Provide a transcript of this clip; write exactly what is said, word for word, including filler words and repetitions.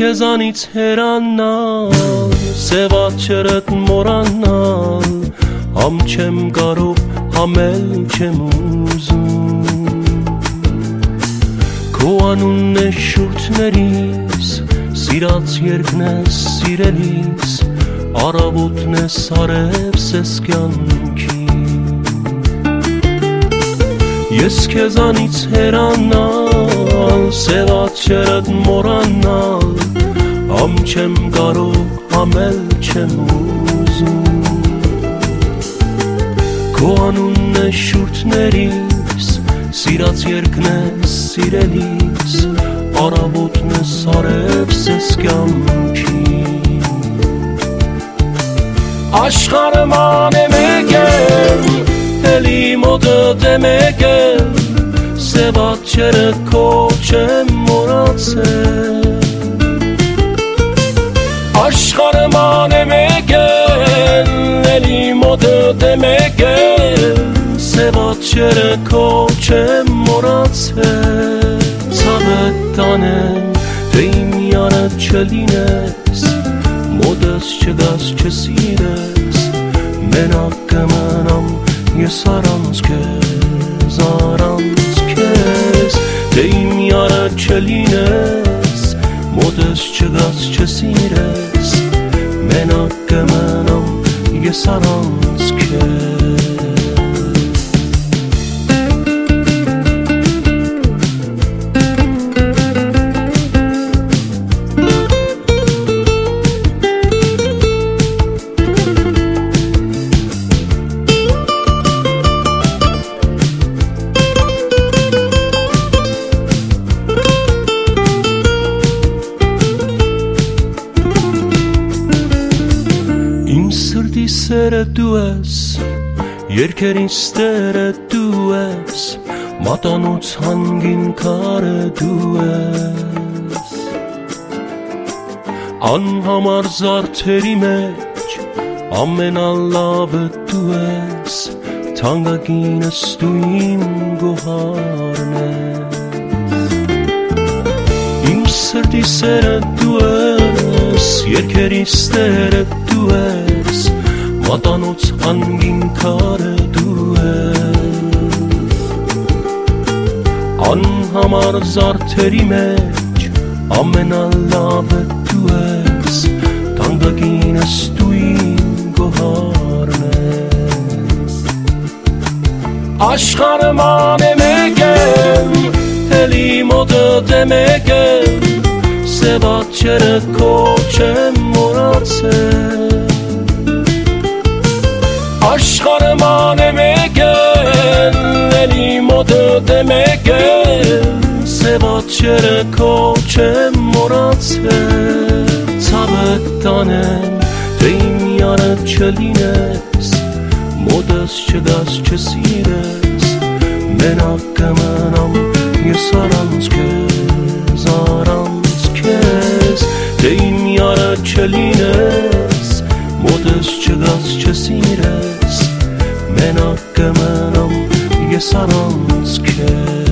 քեզանից հեռանալ, սևաչերդ մոռանալ, համ չեմ կարող, համ էլ չեմ ուզում։ Քո անունն է շուրթներիս, սիրած երկն է սիրելիս, առավոտն է սարևս ես կյանքի։ Ես քեզանից հեռանալ, սևաչերդ մոռանալ, համ չեմ կարող, համ էլ չեմ ուզում։ Քո անունն է շուրթներիս, սիրած երկն է սիրելիս, առավոտն է սարևս ես կյանքի։ Աշխարհը ման է մեկել, էլի մոտդ է մեկել, սևաչերը քո չեմ մոռացել։ Աշխարհը ման է մեկել, էլի մոտդ է մեկել, սևաչերը քո չեմ մոռացել։ Ցավդ տանեմ, թե իմ յանը չլինես, մոտս չգաս չսիրես, մենակ կմնամ ես առանց քեզ, առանց քեզ, թե իմ յանը չլինես, մոտս չգաս չսիրես, մենակ կմնամ ես առանց քեզ։ Սրտի սերը դու ես, երկերին ստերը դու ես, մատանոց հանգին քարը դու ես։ Անհամար զարդերի մեջ ամենալավը դու ես, թանկագինս դու իմ գոհարն ես։ Իմ սրտի սերը դու ես, երկերին ստերը դու ես, մատանոց հանգին քարը դու ես։ Անհամար զարդերի մեջ ամենալավը դու ես, թանկագինս դու իմ գոհարն ես։ Աշխարհը ման է մեկել, էլի մոտդ է մեկել, սևաչերը քո չեմ մոռացել։ Աշխարհը ման է մեկել, էլի մոտդ է մեկել, սևաչերը քո չեմ մոռացել։ Ցավդ տանեմ, թե իմ յանը չլինես, մոտս չգաս չսիրես, մենակ կմնամ ես առանց քեզ, առանց քեզ, թե իմ յանը չլինես, մոտս չգաս չսիրես, մենակ կմնամ ես առանց քեզ։